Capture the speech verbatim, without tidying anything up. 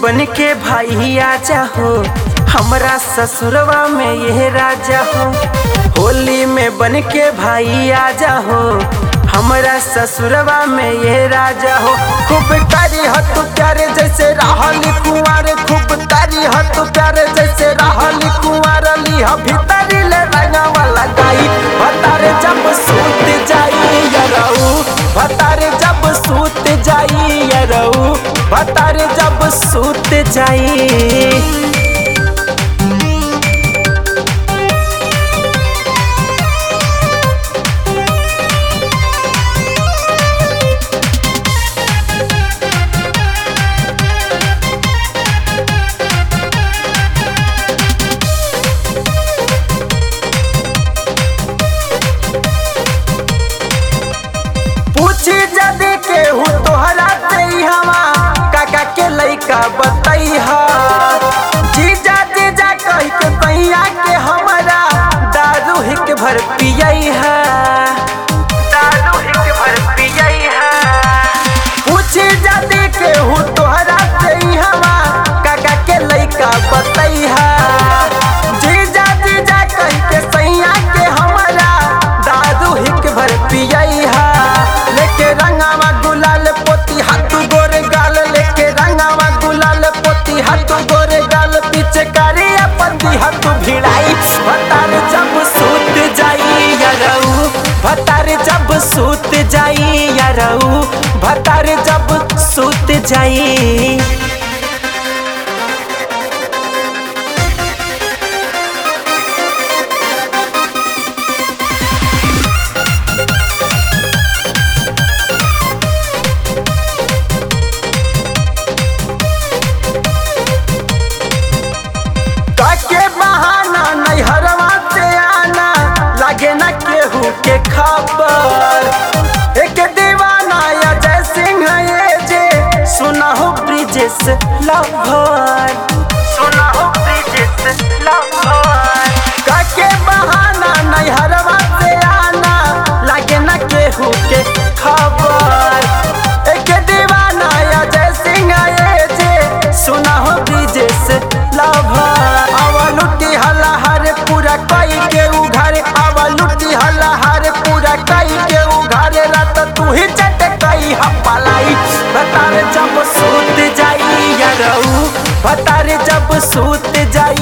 बन के भाई आजा हो हमरा ससुरवा में ये राजा हो। होली में बन के भाई आजा हो हमरा ससुरवा में ये राजा हो। खूब तारी हत प्यारे जैसे रहली कुंवार, खूब तारी हत प्यारे जैसे रहली कुंवार। लिहा भीतरी ले रंगा वाला गाई भतारे जब सूत जाई यरऊ, भतारे जब सूत जाई यरऊ, भतारे जब सूत जाई। जदी के हूँ तोहरा हवा काका के लइका बतैहा, जीजा जीजा कह के तैया के हमारा दारू हिक भर पियैहा, दारू हिक भर पियैहा। पूछी जदी के हूँ तोहरा हवा काका के लइका बतैहा, जीजा जीजा कह के तैया के हमारा दारू हिक भर पियैहा। लेके रंगावा गुलाल पोती हाथ गोरे गाल, लेके रंगावा गुलाल पोती हाथ गोरे गाल। पीछे कारी अपन दी हाथ भिड़ाई भतारे जब सूत जाई यरऊ, भतारे जब सूत जाई यरऊ, भतारे जब सूत जाई। न केहू के खबर एक दीवाना या जय सिंह ये जे सुना हो ब्रिजेश लवर, सुना हो ब्रिजेश लवर। काके बहाना नहीं हरवा से आना लागे न केहू के खबर एक दीवाना या जय सिंह ये जे सुना हो ब्रिजेश लवर। आवा लुटी हला हर पूरा कई के उघारे, आवा लुटी हला हर पूरा कई के उघारे। रात तू ही चटकाई हपलाई भतारे जब सूत जाई यरऊ, भतारे जब सूत जाई।